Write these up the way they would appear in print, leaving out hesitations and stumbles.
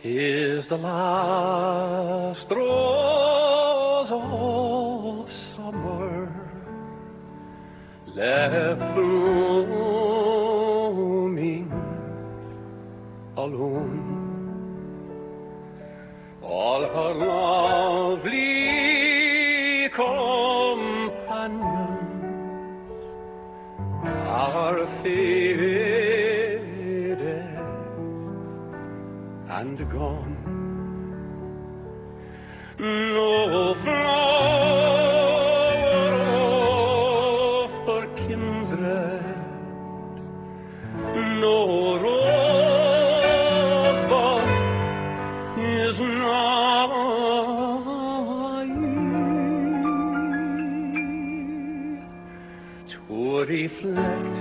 'Tis the last rose of summer left blooming alone. All her lovely companions are faded and gone. No flower of her kindred, no rosebud is nigh to reflect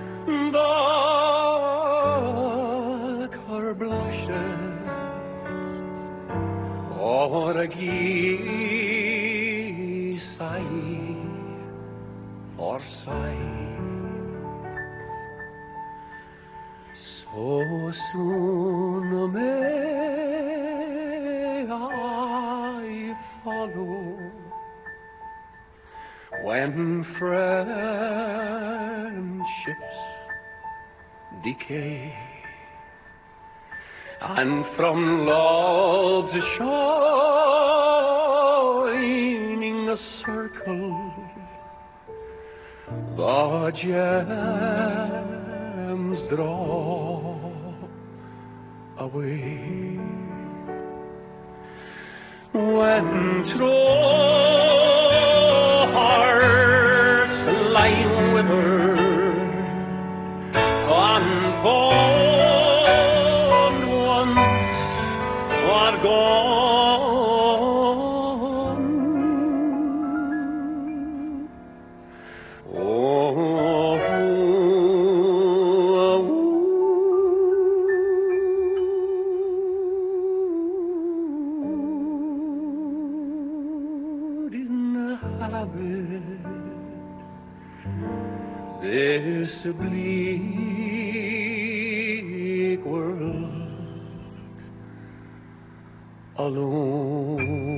back her blushes, or a gay sigh for sigh. So soon may I follow when friendships decay, and from love's shining circle the gems drop away. When true hearts lie withered and fond ones are gone, oh, this bleak world alone.